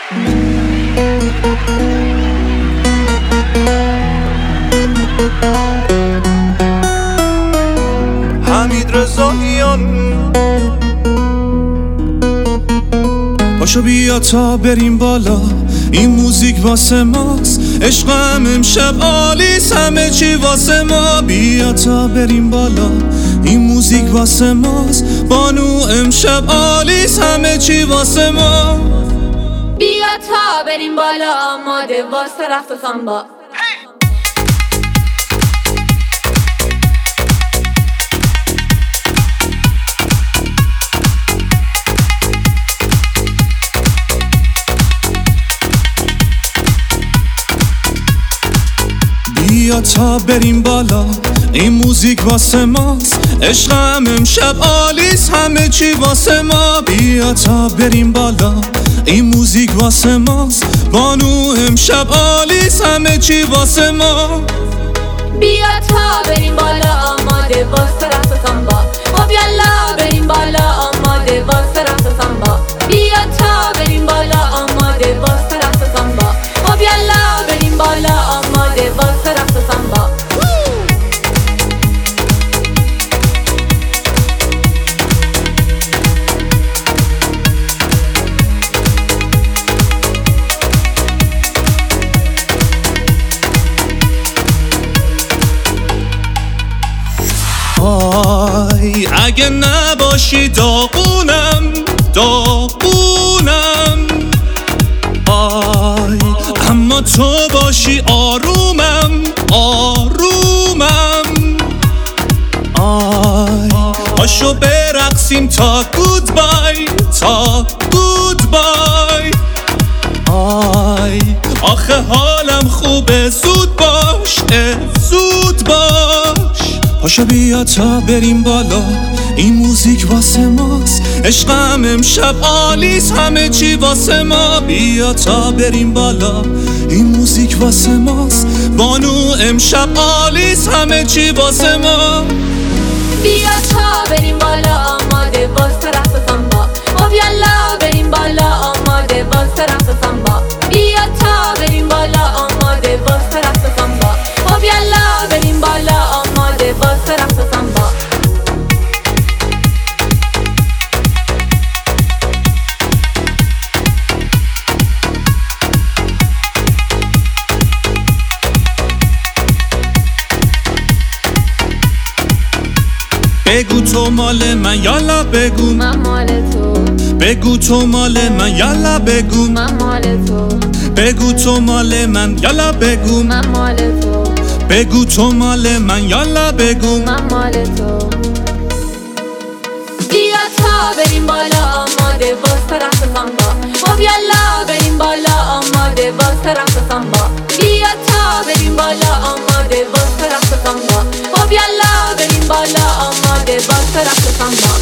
حمید رضاییان پاشو بیا تا بریم بالا، این موزیک واسه ماست، عشقم امشب آلیس، همه چی واسه ما. بیا تا بریم بالا، این موزیک واسه ماست، بانو امشب آلیس، همه چی واسه ما. بیا تا بریم بالا، آماده واسه رقص و سامبا. بیا تا بریم بالا، این موزیک واسه ماست، عشقم امشب آلیس، همه چی واسه ما. بیا تا بریم بالا، این موزیک واسه ماست، بانو امشب آلیس، همه چی واسه ما. بیا تا بریم بالا، آماده واسه رقص و سامبا. خب یالا بریم بالا، آماده واسه رقص و سامبا. بیا تا بریم بالا، آماده واسه رقص و سامبا. خب یالا بریم بالا، آماده واسه رقص و سامبا. آی اگه نباشی داغونم، داغونم. آی اما تو باشی آرومم، آرومم. آی پاشو برقصیم تا گودبای، تا گودبای. آی آخه حالم خوبه، زود باش، زود باش. پاشو بیا تا بریم بالا، این موزیک واسه ماست، عشقم امشب آلیس، همه چی واسه ما. بیا تا بریم بالا، این موزیک واسه ماست، بانو امشب آلیس، همه چی واسه ما. بیا تا بریم بالا، آماده واسه رقص و سامبا. خب یالا بریم بالا، آماده واسه رقص و سامبا. بیا تا بریم بالا، آماده واسه رقص و سامبا. خب یالا بریم بالا، آماده واسه رقص و سامبا. بگو تو مال من، یالا بگو من مال تو. بگو تو مال من، یالا بگو من مال تو. بگو تو مال من، یالا بگو من مال تو. بگو تو مال من، یالا بگو من مال تو. بیا تا بریم بالا، آماده واسه رقص و سامبا. خب یالا بریم بالا، آماده واسه رقص و سامبا. بیا تا بریم بالا، آماده واسه رقص و سامبا. خب یالا بریم بالا، آماده واسه رقص و سامبا.